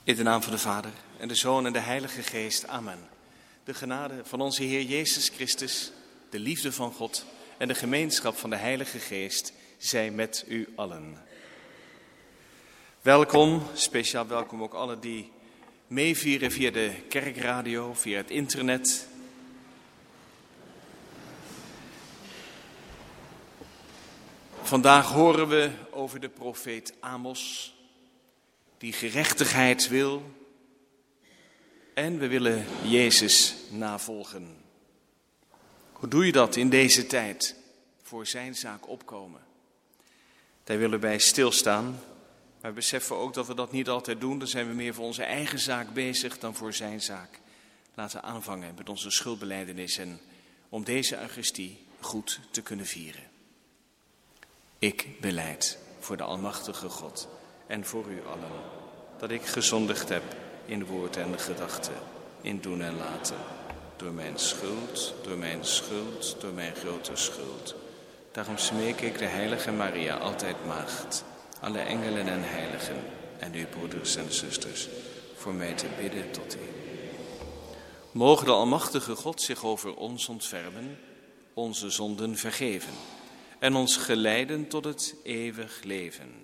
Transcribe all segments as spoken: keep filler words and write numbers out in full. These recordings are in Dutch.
In de naam van de Vader en de Zoon en de Heilige Geest. Amen. De genade van onze Heer Jezus Christus, de liefde van God en de gemeenschap van de Heilige Geest zij met u allen. Welkom, speciaal welkom ook allen die meevieren via de kerkradio, via het internet. Vandaag horen we over de profeet Amos, die gerechtigheid wil. En we willen Jezus navolgen. Hoe doe je dat in deze tijd? Voor zijn zaak opkomen. Daar willen wij stilstaan. Maar we beseffen ook dat we dat niet altijd doen. Dan zijn we meer voor onze eigen zaak bezig dan voor zijn zaak. Laten we aanvangen met onze schuldbelijdenis en om deze Eucharistie goed te kunnen vieren. Ik belijd voor de Almachtige God en voor u allen, dat ik gezondigd heb in woord en gedachte, in doen en laten. Door mijn schuld, door mijn schuld, door mijn grote schuld. Daarom smeek ik de heilige Maria, altijd maagd, alle engelen en heiligen en uw broeders en zusters, voor mij te bidden tot u. Mogen de Almachtige God zich over ons ontfermen, onze zonden vergeven en ons geleiden tot het eeuwig leven.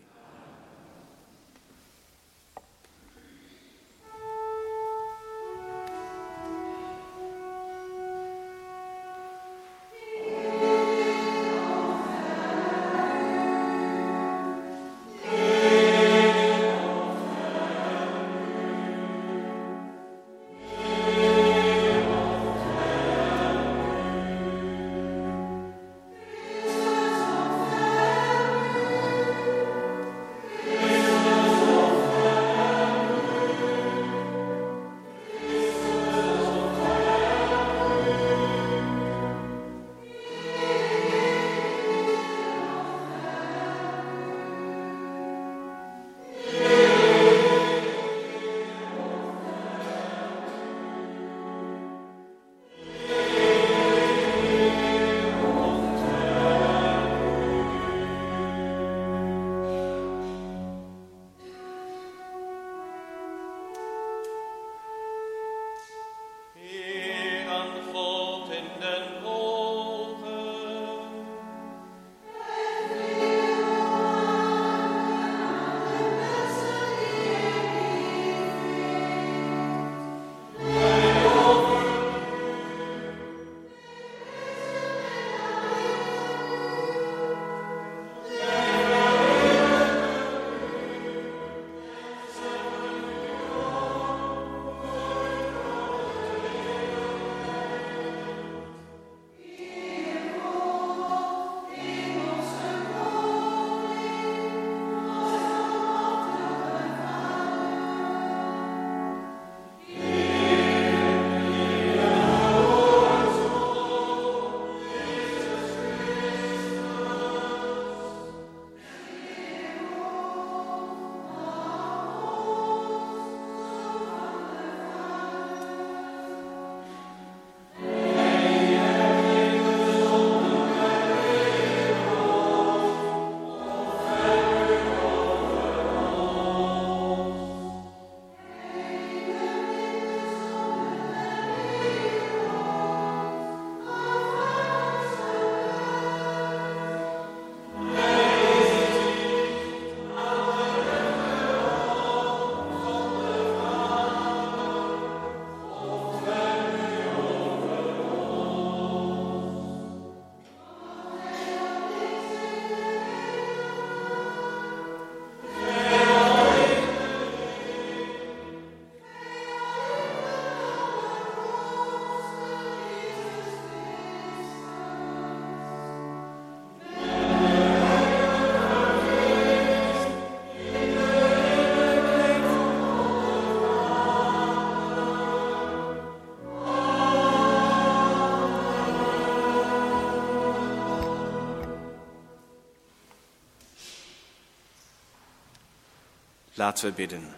Laten we bidden.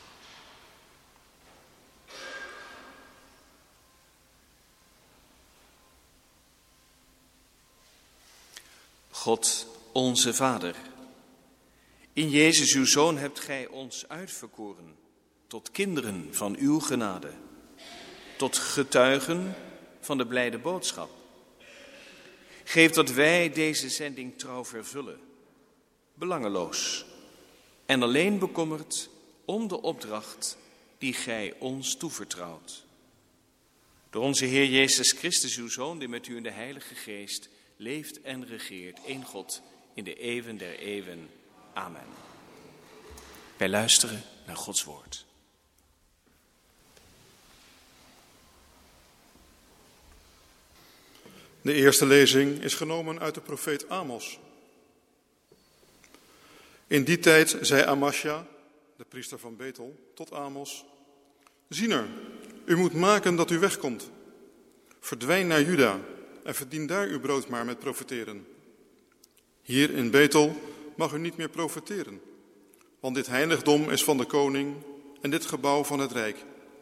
God, onze Vader, in Jezus uw Zoon hebt gij ons uitverkoren tot kinderen van uw genade, tot getuigen van de blijde boodschap. Geef dat wij deze zending trouw vervullen, belangeloos en alleen bekommerd om de opdracht die gij ons toevertrouwt. Door onze Heer Jezus Christus, uw Zoon, die met u in de Heilige Geest leeft en regeert, één God, in de eeuwen der eeuwen. Amen. Wij luisteren naar Gods woord. De eerste lezing is genomen uit de profeet Amos. In die tijd zei Amasja, de priester van Bethel, tot Amos: Ziener, u moet maken dat u wegkomt. Verdwijn naar Juda en verdien daar uw brood maar met profeteren. Hier in Bethel mag u niet meer profeteren, want dit heiligdom is van de koning en dit gebouw van het rijk.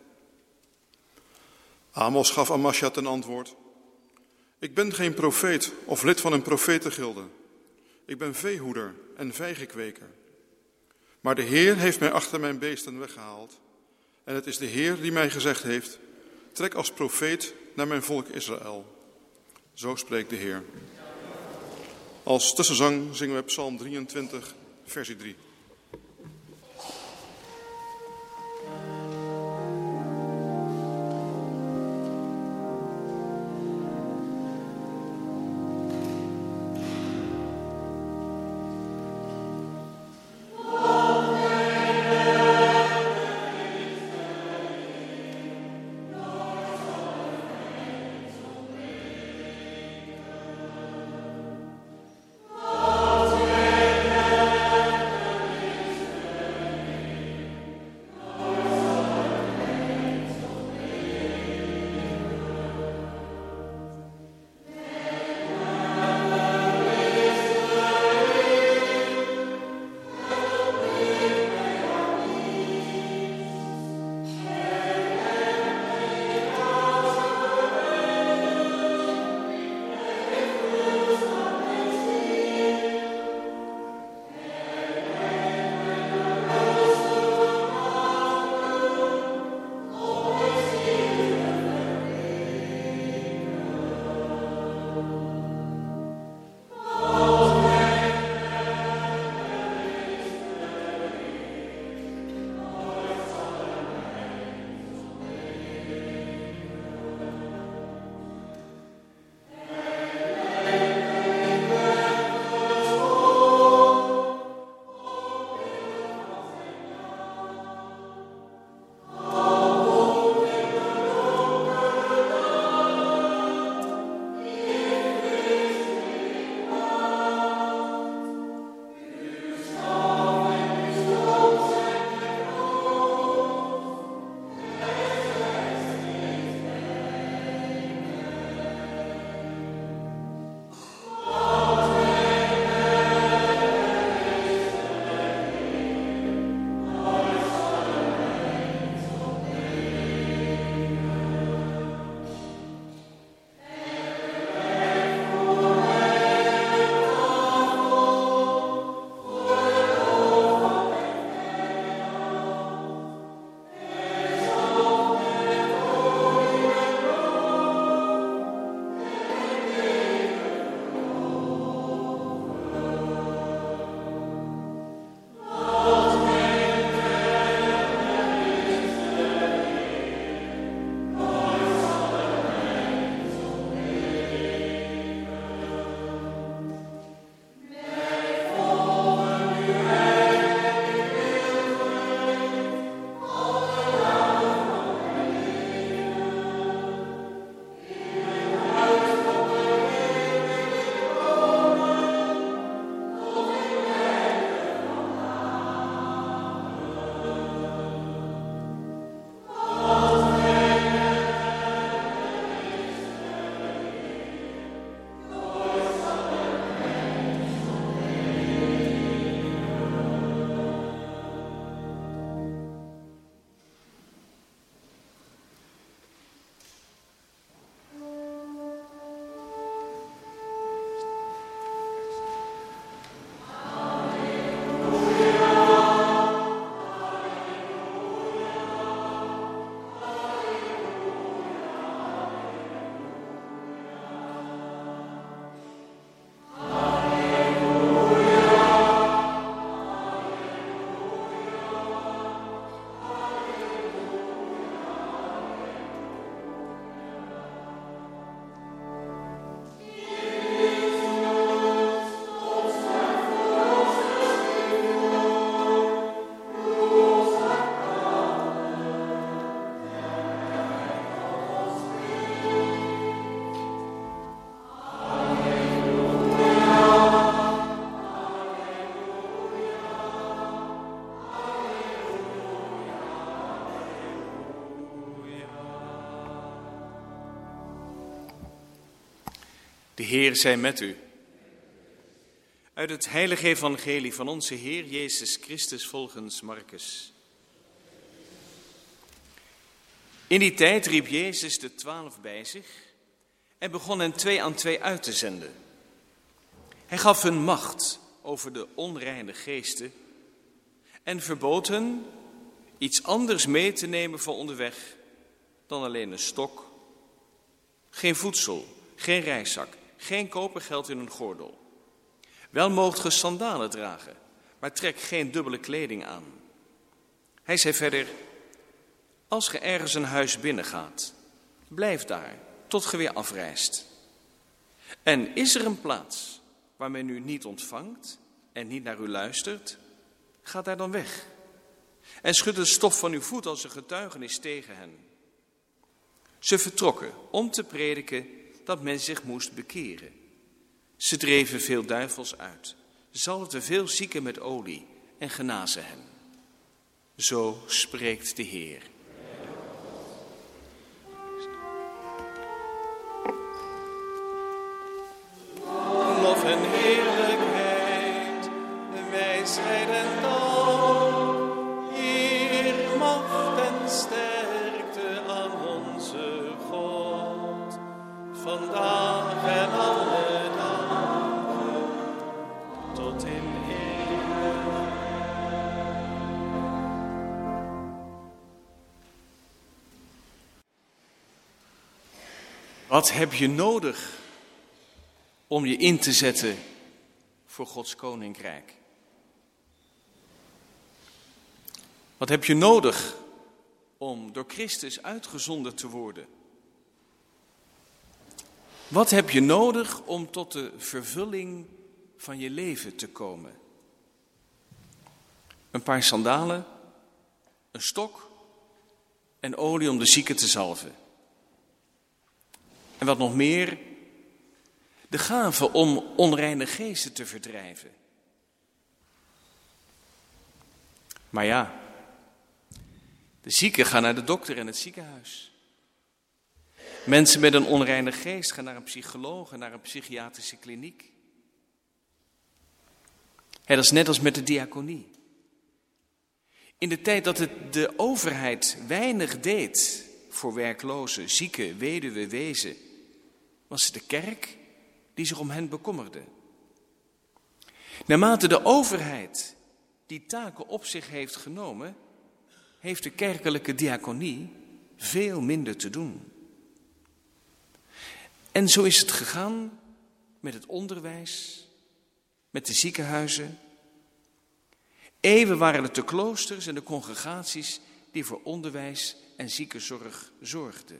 Amos gaf Amasja ten antwoord: Ik ben geen profeet of lid van een profetengilde. Ik ben veehoeder en vijgenkweker. Maar de Heer heeft mij achter mijn beesten weggehaald. En het is de Heer die mij gezegd heeft: Trek als profeet naar mijn volk Israël. Zo spreekt de Heer. Als tussenzang zingen we Psalm drieëntwintig, versie drie. De Heer zij met u. Uit het heilige evangelie van onze Heer Jezus Christus volgens Marcus. In die tijd riep Jezus de twaalf bij zich en begon hen twee aan twee uit te zenden. Hij gaf hun macht over de onreine geesten en verbood hen iets anders mee te nemen voor onderweg dan alleen een stok, geen voedsel, geen reiszak, geen kopergeld in een gordel. Wel moogt ge sandalen dragen, maar trek geen dubbele kleding aan. Hij zei verder, als ge ergens een huis binnengaat, blijf daar tot ge weer afreist. En is er een plaats waar men u niet ontvangt en niet naar u luistert, ga daar dan weg. En schud de stof van uw voet als een getuigenis tegen hen. Ze vertrokken om te prediken dat men zich moest bekeren. Ze dreven veel duivels uit, zalfden veel zieken met olie en genazen hen. Zo spreekt de Heer. Lof en heerlijkheid, wijsheid en dank, eer, macht en sterkte aan onze God, vandaag en alle dagen, tot in eeuwigheid. Wat heb je nodig om je in te zetten voor Gods koninkrijk? Wat heb je nodig om door Christus uitgezonden te worden? Wat heb je nodig om tot de vervulling van je leven te komen? Een paar sandalen, een stok en olie om de zieken te zalven. En wat nog meer, de gave om onreine geesten te verdrijven. Maar ja, de zieken gaan naar de dokter en het ziekenhuis. Mensen met een onreine geest gaan naar een psycholoog en naar een psychiatrische kliniek. Hè, dat is net als met de diaconie. In de tijd dat het de overheid weinig deed voor werklozen, zieken, weduwen, wezen, was het de kerk die zich om hen bekommerde. Naarmate de overheid die taken op zich heeft genomen, heeft de kerkelijke diaconie veel minder te doen. En zo is het gegaan met het onderwijs, met de ziekenhuizen. Eeuwen waren het de kloosters en de congregaties die voor onderwijs en ziekenzorg zorgden.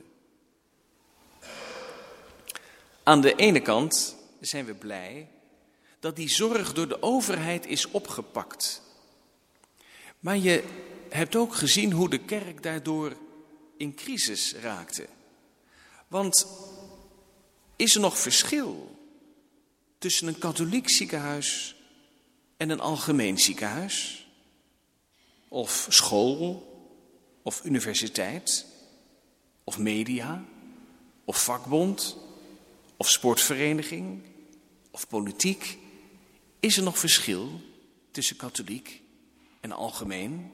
Aan de ene kant zijn we blij dat die zorg door de overheid is opgepakt. Maar je hebt ook gezien hoe de kerk daardoor in crisis raakte. Want is er nog verschil tussen een katholiek ziekenhuis en een algemeen ziekenhuis? Of school, of universiteit, of media, of vakbond, of sportvereniging, of politiek? Is er nog verschil tussen katholiek en algemeen?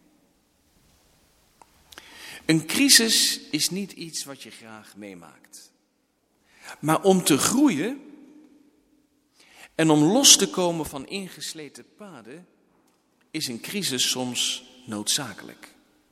Een crisis is niet iets wat je graag meemaakt. Maar om te groeien en om los te komen van ingesleten paden, is een crisis soms noodzakelijk.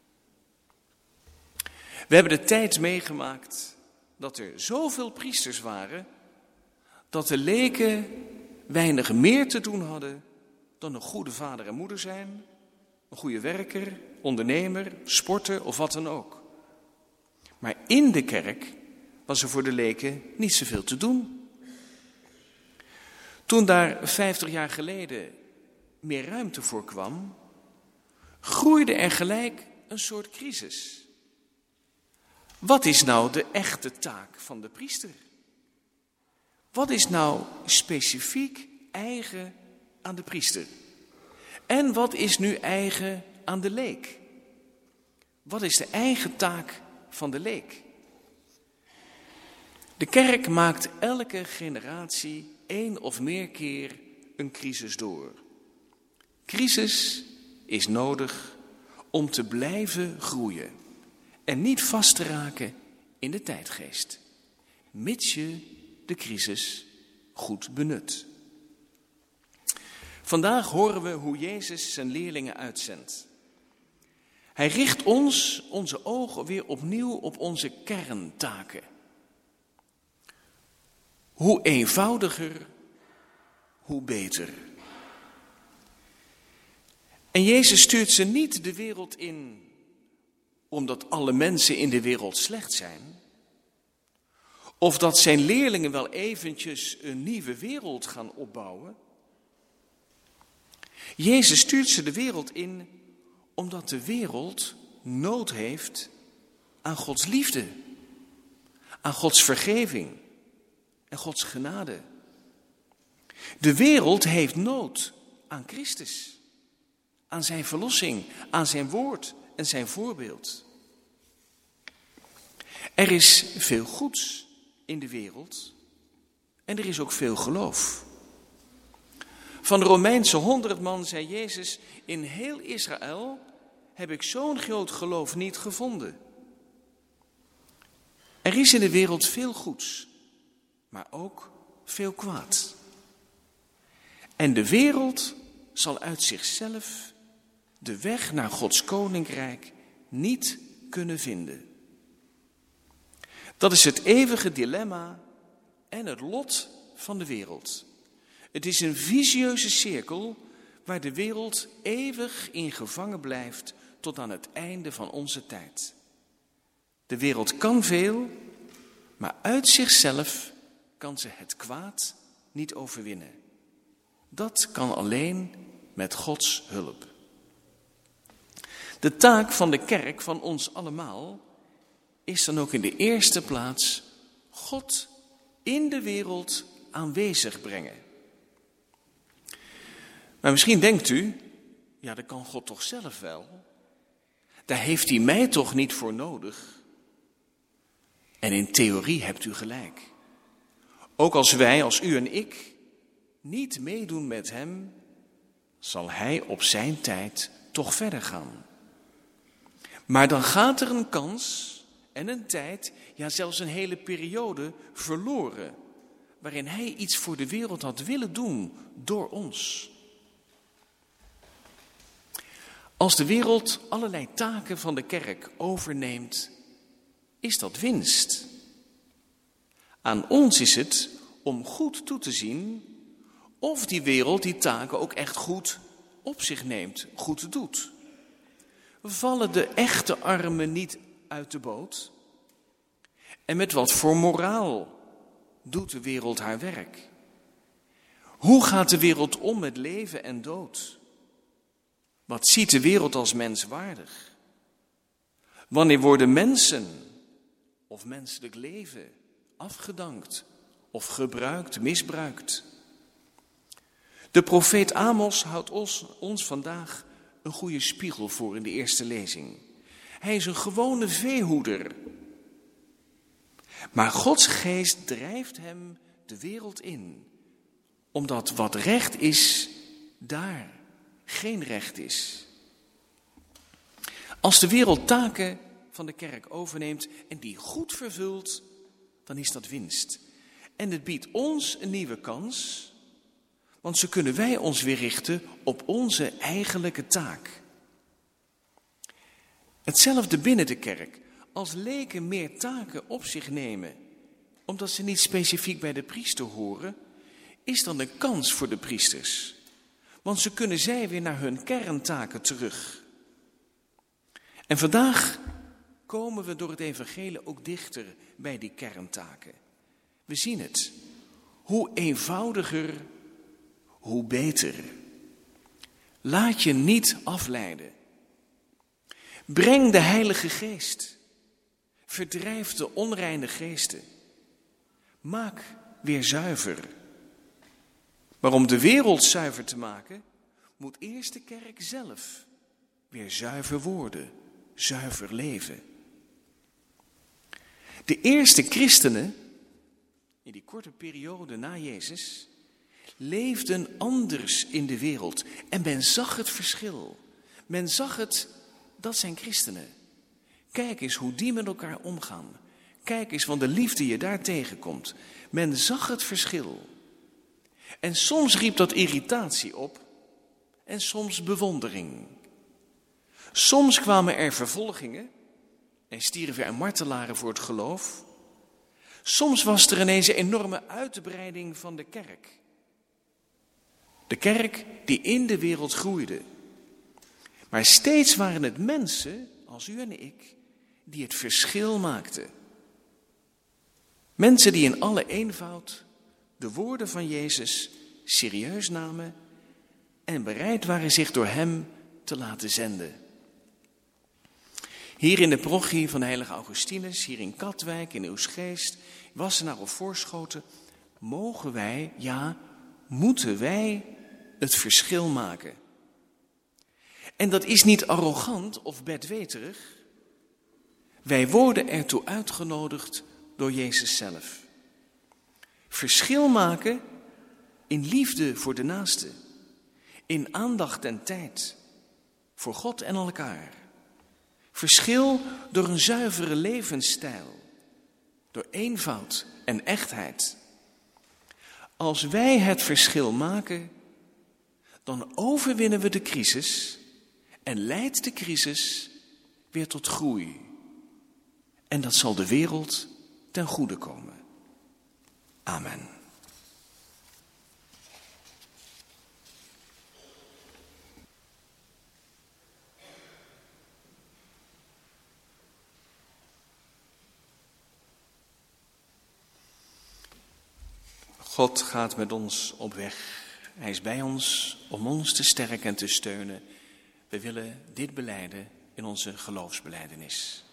We hebben de tijd meegemaakt dat er zoveel priesters waren, dat de leken weinig meer te doen hadden dan een goede vader en moeder zijn, een goede werker, ondernemer, sporter of wat dan ook. Maar in de kerk was er voor de leken niet zoveel te doen. Toen daar vijftig jaar geleden meer ruimte voor kwam, groeide er gelijk een soort crisis. Wat is nou de echte taak van de priester? Wat is nou specifiek eigen aan de priester? En wat is nu eigen aan de leek? Wat is de eigen taak van de leek? De De kerk maakt elke generatie één of meer keer een crisis door. Crisis is nodig om te blijven groeien en niet vast te raken in de tijdgeest, mits je de crisis goed benut. Vandaag horen we hoe Jezus zijn leerlingen uitzendt. Hij richt ons, onze ogen weer opnieuw op onze kerntaken. Hoe eenvoudiger, hoe beter. En Jezus stuurt ze niet de wereld in omdat alle mensen in de wereld slecht zijn, of dat zijn leerlingen wel eventjes een nieuwe wereld gaan opbouwen. Jezus stuurt ze de wereld in omdat de wereld nood heeft aan Gods liefde, aan Gods vergeving en Gods genade. De wereld heeft nood aan Christus, aan zijn verlossing, aan zijn woord en zijn voorbeeld. Er is veel goeds in de wereld en er is ook veel geloof. Van de Romeinse honderd man zei Jezus: in heel Israël heb ik zo'n groot geloof niet gevonden. Er is in de wereld veel goeds, maar ook veel kwaad. En de wereld zal uit zichzelf de weg naar Gods koninkrijk niet kunnen vinden. Dat is het eeuwige dilemma en het lot van de wereld. Het is een vicieuze cirkel waar de wereld eeuwig in gevangen blijft tot aan het einde van onze tijd. De wereld kan veel, maar uit zichzelf kan ze het kwaad niet overwinnen. Dat kan alleen met Gods hulp. De taak van de kerk, van ons allemaal, is dan ook in de eerste plaats God in de wereld aanwezig brengen. Maar misschien denkt u, ja, dat kan God toch zelf wel? Daar heeft hij mij toch niet voor nodig? En in theorie hebt u gelijk. Ook als wij, als u en ik, niet meedoen met hem, zal hij op zijn tijd toch verder gaan. Maar dan gaat er een kans en een tijd, ja zelfs een hele periode verloren, waarin hij iets voor de wereld had willen doen door ons. Als de wereld allerlei taken van de kerk overneemt, is dat winst. Aan ons is het om goed toe te zien of die wereld die taken ook echt goed op zich neemt, goed doet. Vallen de echte armen niet uit de boot? En met wat voor moraal doet de wereld haar werk? Hoe gaat de wereld om met leven en dood? Wat ziet de wereld als menswaardig? Wanneer worden mensen of menselijk leven afgedankt of gebruikt, misbruikt? De profeet Amos houdt ons, ons vandaag een goede spiegel voor in de eerste lezing. Hij is een gewone veehoeder. Maar Gods geest drijft hem de wereld in, omdat wat recht is, daar geen recht is. Als de wereld taken van de kerk overneemt en die goed vervult, dan is dat winst. En het biedt ons een nieuwe kans, want zo kunnen wij ons weer richten op onze eigenlijke taak. Hetzelfde binnen de kerk. Als leken meer taken op zich nemen, omdat ze niet specifiek bij de priester horen, is dan een kans voor de priesters. Want zo kunnen zij weer naar hun kerntaken terug. En vandaag komen we door het evangelie ook dichter bij die kerntaken. We zien het. Hoe eenvoudiger, hoe beter. Laat je niet afleiden. Breng de Heilige Geest. Verdrijf de onreine geesten. Maak weer zuiver. Maar om de wereld zuiver te maken, moet eerst de kerk zelf weer zuiver worden, zuiver leven. De eerste christenen in die korte periode na Jezus, leefden anders in de wereld. En men zag het verschil. Men zag het, dat zijn christenen. Kijk eens hoe die met elkaar omgaan. Kijk eens van de liefde je daar tegenkomt. Men zag het verschil. En soms riep dat irritatie op en soms bewondering. Soms kwamen er vervolgingen en stierven er martelaren voor het geloof. Soms was er ineens een enorme uitbreiding van de kerk. De kerk die in de wereld groeide. Maar steeds waren het mensen, als u en ik, die het verschil maakten. Mensen die in alle eenvoud de woorden van Jezus serieus namen en bereid waren zich door hem te laten zenden. Hier in de parochie van de heilige Augustinus, hier in Katwijk, in Oegstgeest, Wassenaar of Voorschoten, mogen wij, ja, moeten wij het verschil maken. En dat is niet arrogant of bedweterig. Wij worden ertoe uitgenodigd door Jezus zelf. Verschil maken in liefde voor de naaste, in aandacht en tijd, voor God en elkaar. Verschil door een zuivere levensstijl, door eenvoud en echtheid. Als wij het verschil maken, dan overwinnen we de crisis en leidt de crisis weer tot groei. En dat zal de wereld ten goede komen. Amen. God gaat met ons op weg. Hij is bij ons om ons te sterken en te steunen. We willen dit belijden in onze geloofsbelijdenis.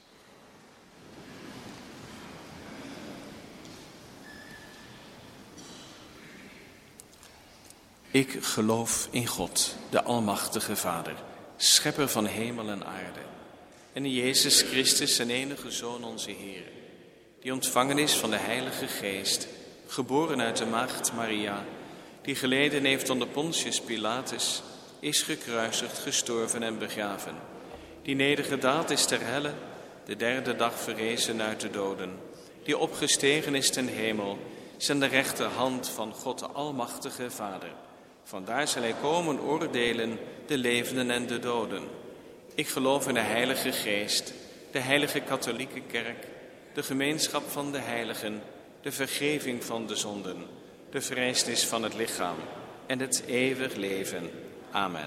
Ik geloof in God, de Almachtige Vader, schepper van hemel en aarde. En in Jezus Christus, zijn enige Zoon, onze Heer, die ontvangen is van de Heilige Geest, geboren uit de maagd Maria, die geleden heeft onder Pontius Pilatus, is gekruisigd, gestorven en begraven, die nedergedaald is ter helle, de derde dag verrezen uit de doden, die opgestegen is ten hemel, is aan de rechterhand van God de Almachtige Vader. Vandaar zal hij komen oordelen de levenden en de doden. Ik geloof in de Heilige Geest, de heilige katholieke kerk, de gemeenschap van de heiligen, de vergeving van de zonden, de vrijsnis van het lichaam en het eeuwig leven. Amen.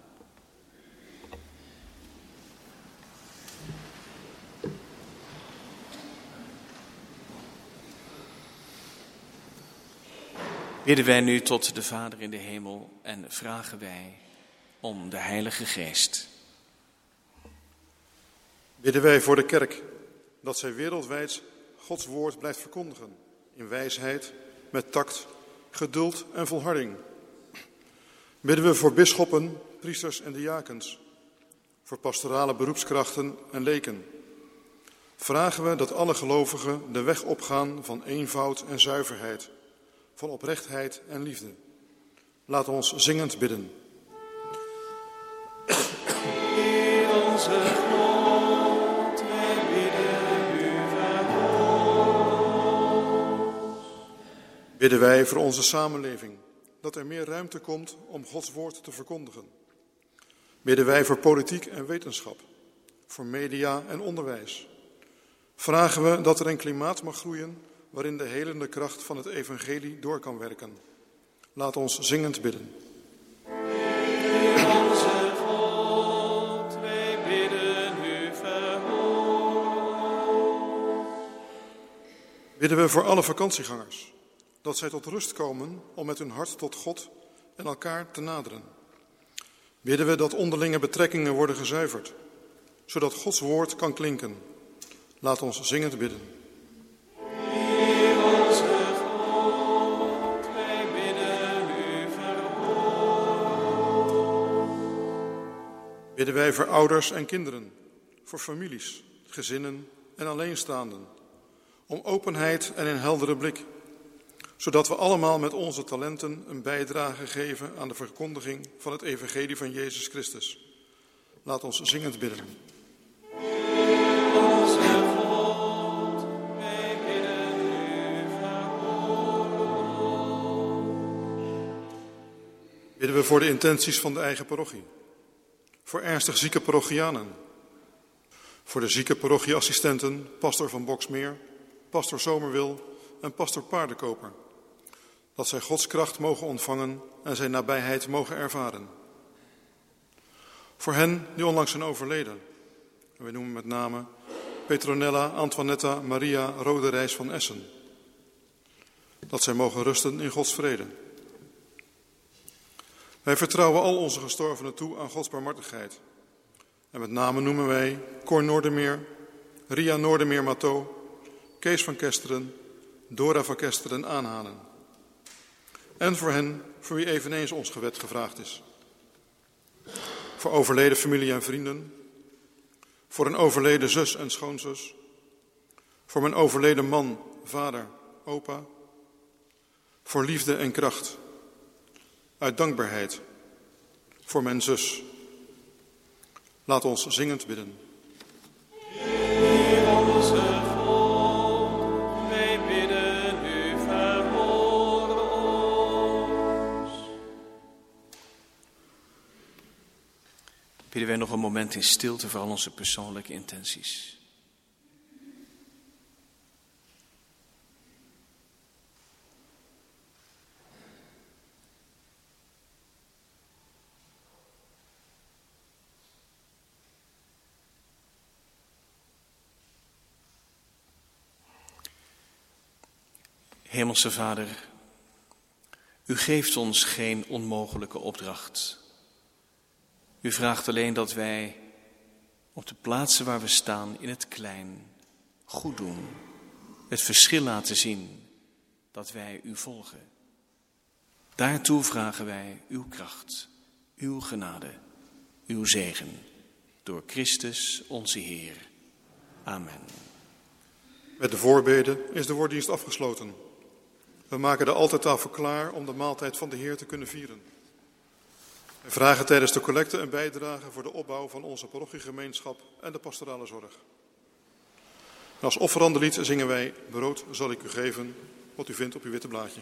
Bidden wij nu tot de Vader in de hemel en vragen wij om de Heilige Geest. Bidden wij voor de kerk, dat zij wereldwijd Gods woord blijft verkondigen, in wijsheid, met tact, geduld en volharding. Bidden we voor bisschoppen, priesters en diakens, voor pastorale beroepskrachten en leken. Vragen we dat alle gelovigen de weg opgaan van eenvoud en zuiverheid, van oprechtheid en liefde. Laat ons zingend bidden. Heer onze God, wij bidden u verhoor. Bidden wij voor onze samenleving, dat er meer ruimte komt om Gods woord te verkondigen. Bidden wij voor politiek en wetenschap, voor media en onderwijs. Vragen we dat er een klimaat mag groeien waarin de helende kracht van het evangelie door kan werken. Laat ons zingend bidden. Heer onze God, wij bidden u verhoor. Bidden we voor alle vakantiegangers, dat zij tot rust komen om met hun hart tot God en elkaar te naderen. Bidden we dat onderlinge betrekkingen worden gezuiverd, zodat Gods woord kan klinken. Laat ons zingend bidden. Heer onze God, wij bidden u verhoor. Bidden wij voor ouders en kinderen, voor families, gezinnen en alleenstaanden, om openheid en een heldere blik, zodat we allemaal met onze talenten een bijdrage geven aan de verkondiging van het evangelie van Jezus Christus. Laat ons zingend bidden. Onze God, wij bidden u, verhoor ons. Bidden we voor de intenties van de eigen parochie. Voor ernstig zieke parochianen. Voor de zieke parochieassistenten, pastor van Boksmeer, pastor Zomerwil en pastor Paardenkoper. Dat zij Gods kracht mogen ontvangen en zijn nabijheid mogen ervaren. Voor hen die onlangs zijn overleden. We noemen met name Petronella, Antoinetta, Maria, Roderijs van Essen. Dat zij mogen rusten in Gods vrede. Wij vertrouwen al onze gestorvenen toe aan Gods barmhartigheid. En met name noemen wij Cor Noordermeer, Ria Noordermeer-Matot, Kees van Kesteren, Dora van Kesteren Aanhanen. En voor hen voor wie eveneens ons gebed gevraagd is. Voor overleden familie en vrienden. Voor een overleden zus en schoonzus. Voor mijn overleden man, vader, opa. Voor liefde en kracht. Uit dankbaarheid. Voor mijn zus. Laat ons zingend bidden. Heer onze God, wij bidden u, verhoor ons. Bidden wij nog een moment in stilte voor al onze persoonlijke intenties. Hemelse Vader, u geeft ons geen onmogelijke opdracht. U vraagt alleen dat wij op de plaatsen waar we staan in het klein goed doen. Het verschil laten zien dat wij u volgen. Daartoe vragen wij uw kracht, uw genade, uw zegen. Door Christus onze Heer. Amen. Met de voorbeden is de woorddienst afgesloten. We maken de altaartafel klaar om de maaltijd van de Heer te kunnen vieren. We vragen tijdens de collecte een bijdrage voor de opbouw van onze parochiegemeenschap en de pastorale zorg. En als offerande lied zingen wij Brood zal ik u geven, wat u vindt op uw witte blaadje.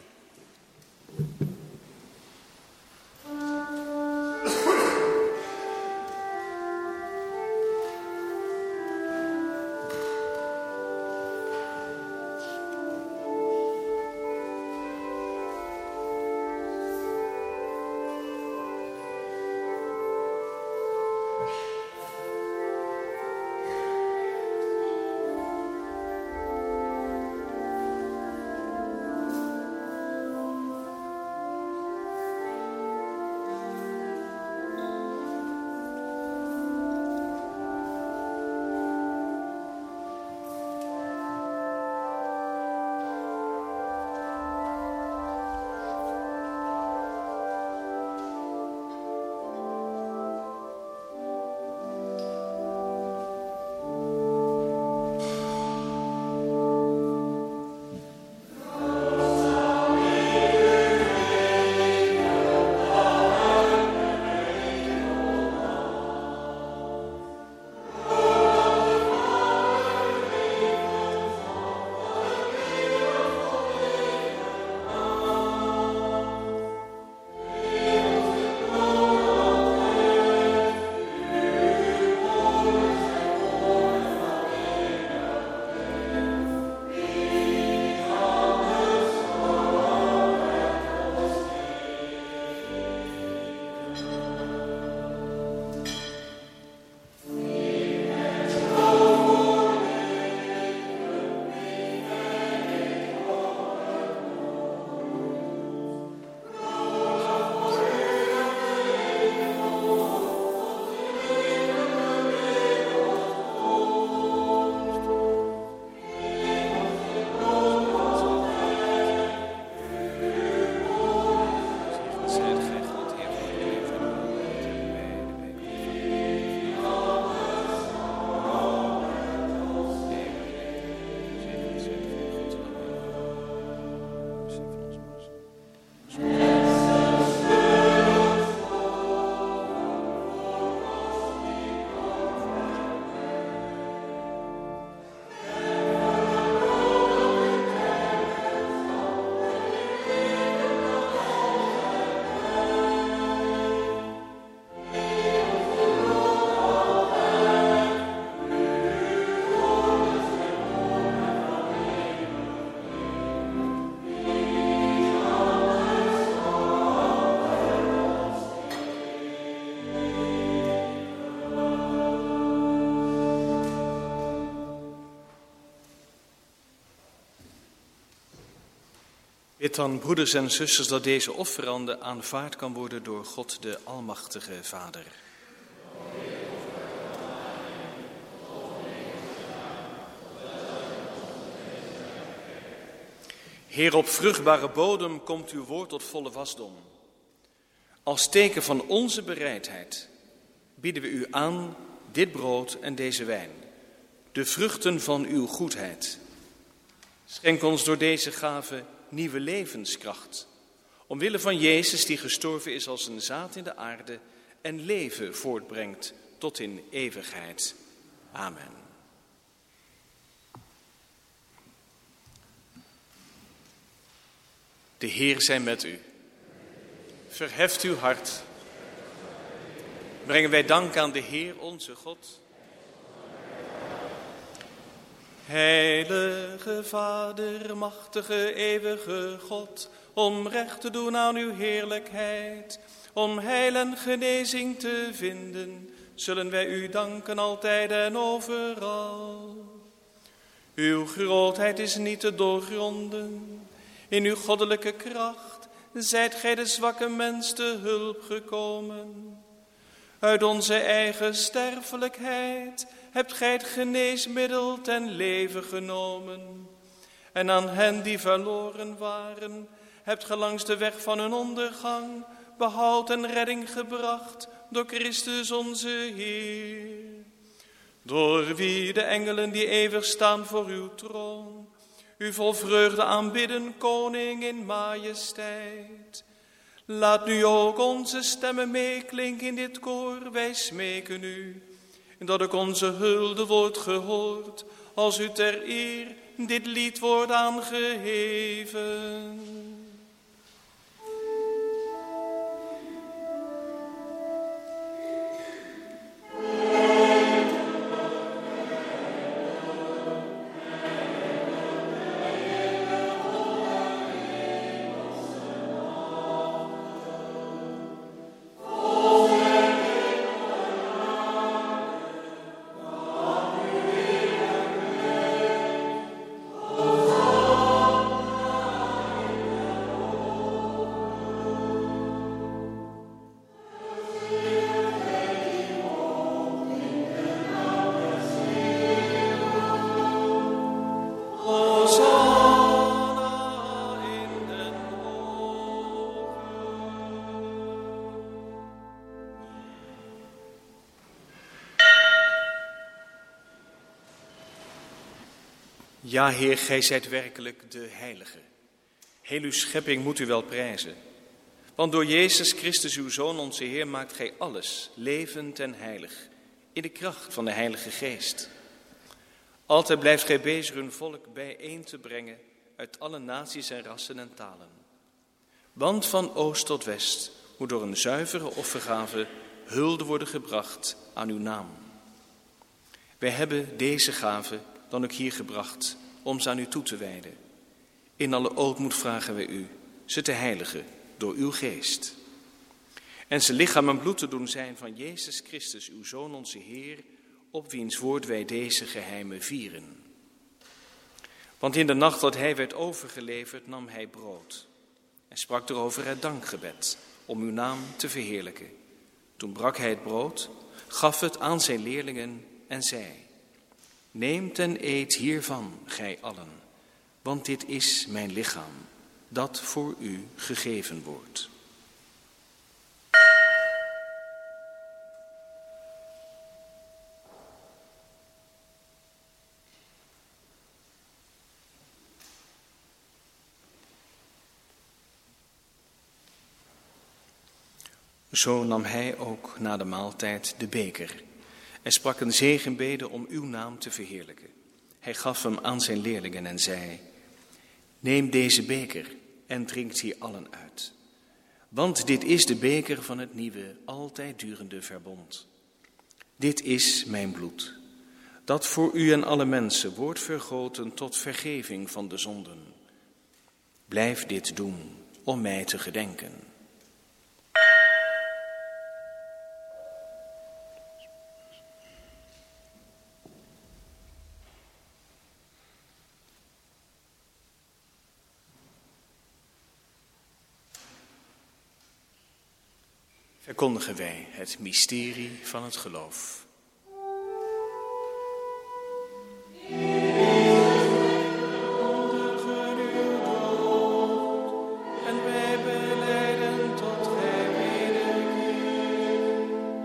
Bid dan, broeders en zusters, dat deze offerande aanvaard kan worden door God de Almachtige Vader. Heer, op vruchtbare bodem komt uw woord tot volle wasdom. Als teken van onze bereidheid bieden we u aan dit brood en deze wijn, de vruchten van uw goedheid. Schenk ons door deze gave nieuwe levenskracht, omwille van Jezus die gestorven is als een zaad in de aarde en leven voortbrengt tot in eeuwigheid. Amen. De Heer zij met u. Verheft uw hart. Brengen wij dank aan de Heer onze God. Heilige Vader, machtige, eeuwige God, om recht te doen aan uw heerlijkheid, om heil en genezing te vinden, zullen wij u danken altijd en overal. Uw grootheid is niet te doorgronden. In uw goddelijke kracht zijt gij de zwakke mens te hulp gekomen. Uit onze eigen sterfelijkheid hebt gij het geneesmiddel ten leven genomen. En aan hen die verloren waren, hebt ge langs de weg van hun ondergang behoud en redding gebracht door Christus onze Heer. Door wie de engelen die eeuwig staan voor uw troon, u vol vreugde aanbidden, koning in majesteit. Laat nu ook onze stemmen meeklinken in dit koor, wij smeken u, dat ook onze hulde wordt gehoord, als u ter eer dit lied wordt aangeheven. Ja, Heer, gij zijt werkelijk de Heilige. Heel uw schepping moet u wel prijzen. Want door Jezus Christus, uw Zoon, onze Heer, maakt gij alles levend en heilig in de kracht van de Heilige Geest. Altijd blijft gij bezig uw volk bijeen te brengen uit alle naties en rassen en talen. Want van oost tot west moet door een zuivere offergave hulde worden gebracht aan uw naam. Wij hebben deze gave dan ook hier gebracht om ze aan u toe te wijden. In alle ootmoed vragen wij u ze te heiligen door uw geest. En ze lichaam en bloed te doen zijn van Jezus Christus, uw Zoon, onze Heer, op wiens woord wij deze geheimen vieren. Want in de nacht dat hij werd overgeleverd, nam hij brood en sprak erover het dankgebed om uw naam te verheerlijken. Toen brak hij het brood, gaf het aan zijn leerlingen en zei: neemt en eet hiervan, gij allen, want dit is mijn lichaam, dat voor u gegeven wordt. Zo nam hij ook na de maaltijd de beker en sprak een zegenbede om uw naam te verheerlijken. Hij gaf hem aan zijn leerlingen en zei: neem deze beker en drinkt hier allen uit. Want dit is de beker van het nieuwe, altijd durende verbond. Dit is mijn bloed, dat voor u en alle mensen wordt vergoten tot vergeving van de zonden. Blijf dit doen om mij te gedenken. verkondigen wij het mysterie van het geloof. En wij belijden tot gij wederkeert.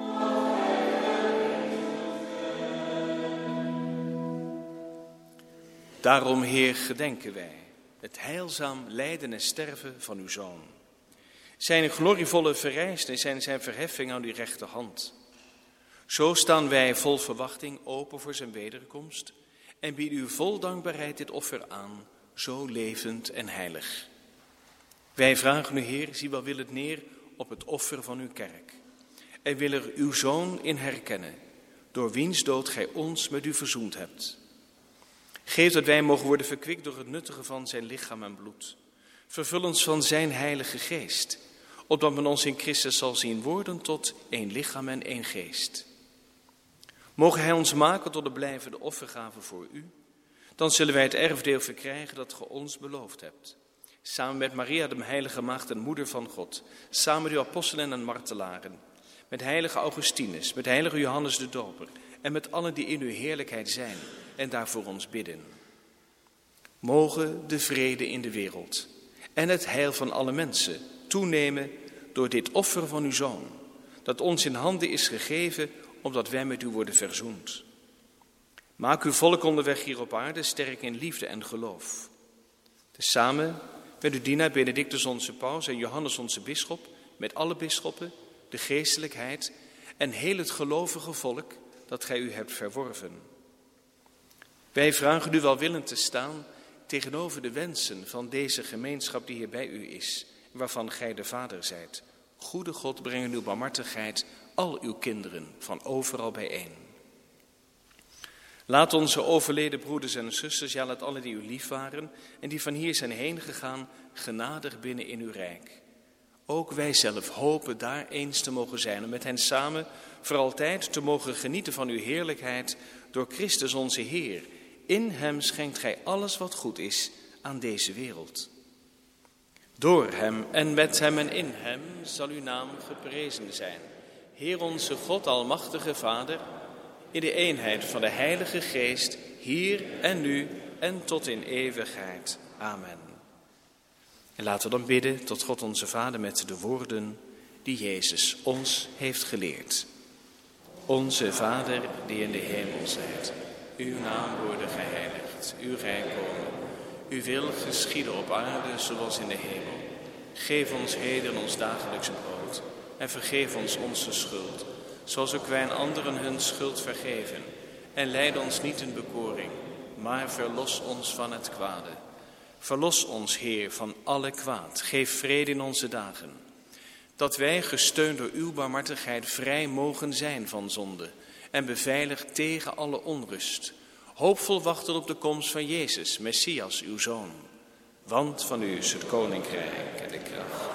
Daarom, Heer, gedenken wij het heilzaam lijden en sterven van uw Zoon. Zijn glorievolle verrijzenis en zijn verheffing aan uw rechterhand. Zo staan wij vol verwachting open voor zijn wederkomst en bieden u vol dankbaarheid dit offer aan, zo levend en heilig. Wij vragen u, Heer, zie welwillend neer op het offer van uw kerk en willen er uw Zoon in herkennen, door wiens dood gij ons met u verzoend hebt. Geef dat wij mogen worden verkwikt door het nuttige van zijn lichaam en bloed. Vervul ons van zijn heilige geest, opdat men ons in Christus zal zien worden tot één lichaam en één geest. Mogen hij ons maken tot de blijvende offergave voor u, dan zullen wij het erfdeel verkrijgen dat ge ons beloofd hebt. Samen met Maria, de heilige maagd en moeder van God, samen met uw apostelen en martelaren, met heilige Augustinus, met heilige Johannes de Doper en met allen die in uw heerlijkheid zijn en daarvoor ons bidden. Mogen de vrede in de wereld en het heil van alle mensen toenemen door dit offer van uw Zoon, dat ons in handen is gegeven, opdat wij met u worden verzoend. Maak uw volk onderweg hier op aarde sterk in liefde en geloof. Tezamen met uw dienaar Benedictus onze paus en Johannes onze bisschop, met alle bisschoppen, de geestelijkheid en heel het gelovige volk dat gij u hebt verworven. Wij vragen u welwillend te staan tegenover de wensen van deze gemeenschap die hier bij u is, waarvan gij de vader zijt. Goede God, breng in uw barmhartigheid al uw kinderen van overal bijeen. Laat onze overleden broeders en zusters, ja, laat alle die u lief waren en die van hier zijn heen gegaan, genadig binnen in uw rijk. Ook wij zelf hopen daar eens te mogen zijn en met hen samen voor altijd te mogen genieten van uw heerlijkheid door Christus onze Heer. In hem schenkt gij alles wat goed is aan deze wereld. Door hem en met hem en in hem zal uw naam geprezen zijn. Heer onze God, almachtige Vader, in de eenheid van de Heilige Geest, hier en nu en tot in eeuwigheid. Amen. En laten we dan bidden tot God onze Vader met de woorden die Jezus ons heeft geleerd. Onze Vader die in de hemel zijt, uw naam worden geheiligd, uw rijk komen. Uw wil geschieden op aarde zoals in de hemel. Geef ons heden ons dagelijkse brood en vergeef ons onze schuld, zoals ook wij aan anderen hun schuld vergeven. En leid ons niet in bekoring, maar verlos ons van het kwade. Verlos ons, Heer, van alle kwaad. Geef vrede in onze dagen, dat wij, gesteund door uw barmhartigheid, vrij mogen zijn van zonde en beveiligd tegen alle onrust. Hoopvol wachten op de komst van Jezus, Messias, uw Zoon. Want van u is het koninkrijk en de kracht.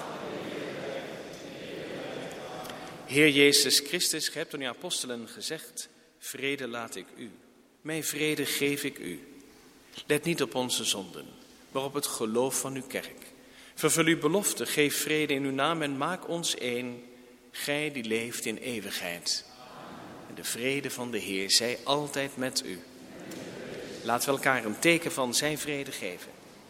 Heer Jezus Christus, gij hebt aan uw apostelen gezegd, vrede laat ik u, mijn vrede geef ik u. Let niet op onze zonden, maar op het geloof van uw kerk. Vervul uw belofte, geef vrede in uw naam en maak ons één, gij die leeft in eeuwigheid. En de vrede van de Heer zij altijd met u. Laten we elkaar een teken van zijn vrede geven.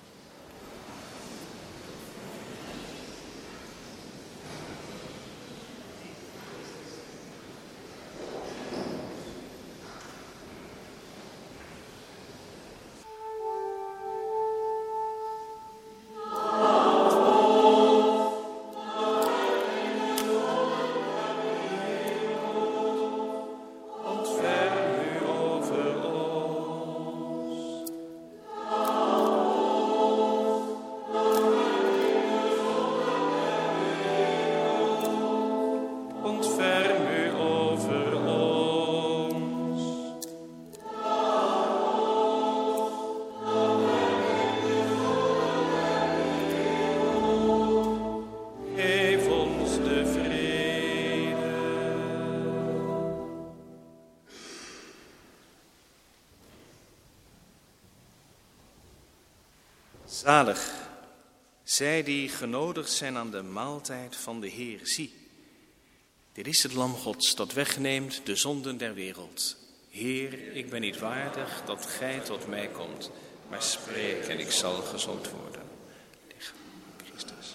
Zalig, zij die genodigd zijn aan de maaltijd van de Heer. Zie, Dit is het lam Gods dat wegneemt de zonden der wereld. Heer, ik ben niet waardig dat gij tot mij komt, maar spreek en ik zal gezond worden. Lichaam Christus.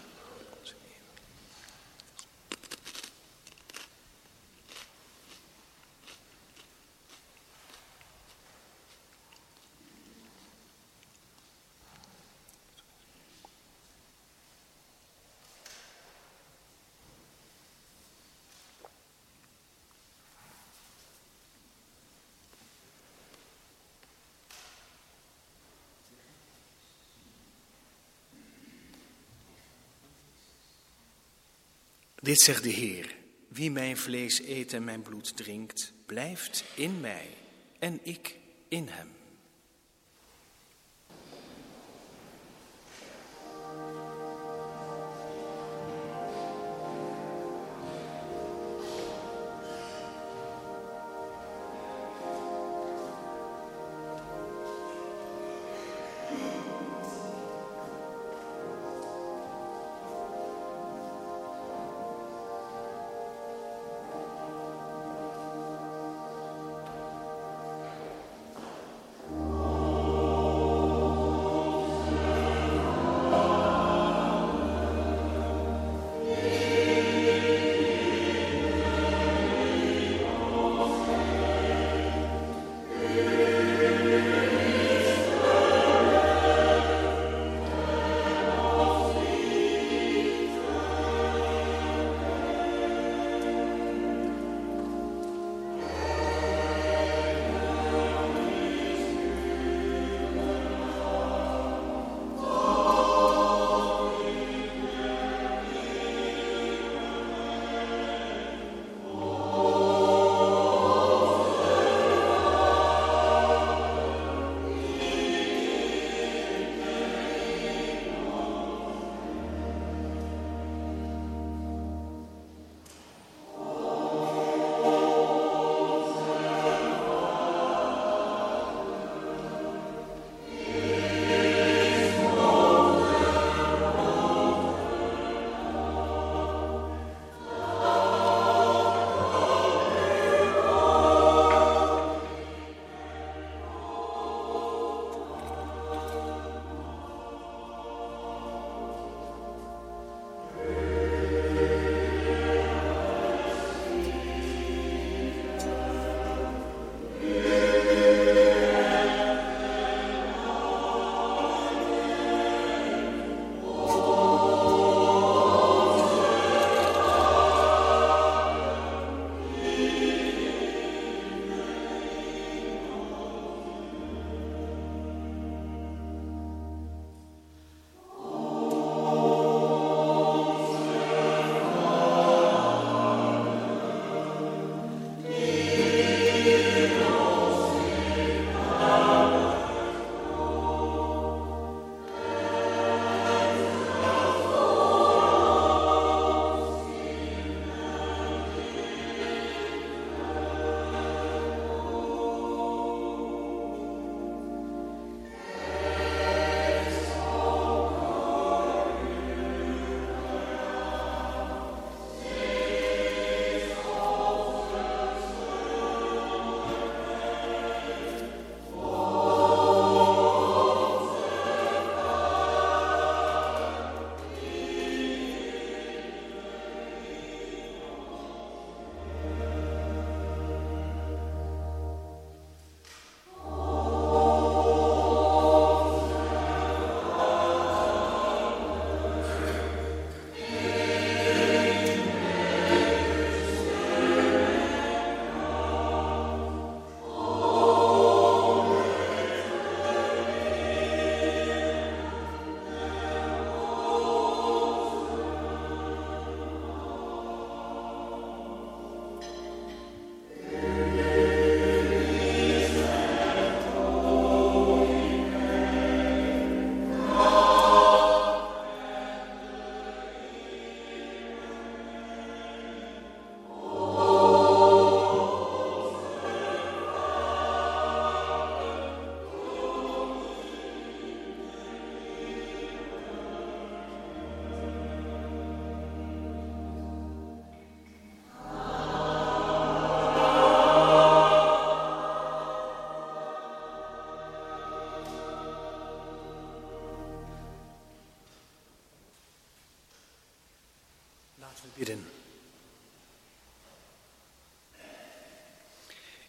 Dit zegt de Heer, wie mijn vlees eet en mijn bloed drinkt, blijft in mij en ik in hem.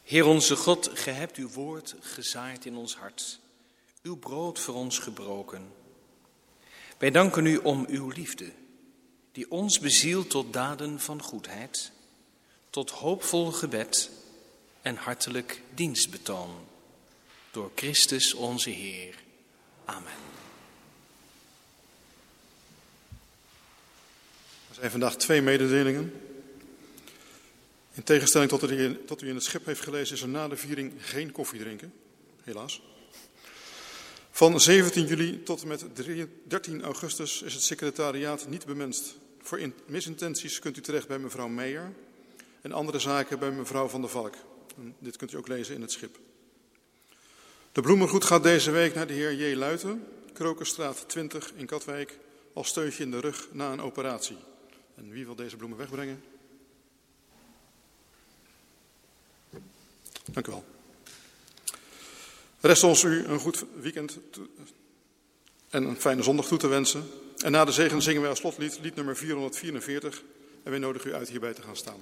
Heer onze God, ge hebt uw woord gezaaid in ons hart, uw brood voor ons gebroken. Wij danken u om uw liefde, die ons bezielt tot daden van goedheid, tot hoopvol gebed en hartelijk dienstbetoon. Door Christus onze Heer. Amen. Er zijn vandaag twee mededelingen. In tegenstelling tot u, tot u in het schip heeft gelezen, is er na de viering geen koffie drinken. Helaas. Van zeventien juli tot en met dertien augustus is het secretariaat niet bemenst. Voor in, misintenties kunt u terecht bij mevrouw Meijer en andere zaken bij mevrouw Van der Valk. En dit kunt u ook lezen in het schip. De bloemengroet gaat deze week naar de heer J. Luiten, Krokerstraat twintig in Katwijk, als steuntje in de rug na een operatie. En wie wil deze bloemen wegbrengen? Dank u wel. Rest ons u een goed weekend en een fijne zondag toe te wensen. En na de zegen zingen wij als slotlied, lied nummer vierhonderdvierenveertig. En wij nodigen u uit hierbij te gaan staan.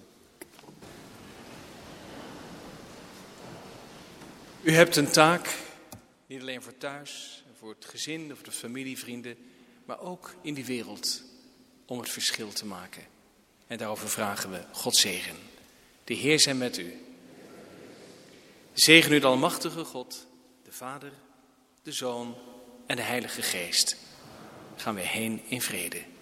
U hebt een taak, niet alleen voor thuis, voor het gezin of de familie, vrienden, maar ook in die wereld om het verschil te maken. En daarover vragen we God zegen. De Heer zij met u. Zegen u de almachtige God, de Vader, de Zoon en de Heilige Geest. Gaan we heen in vrede.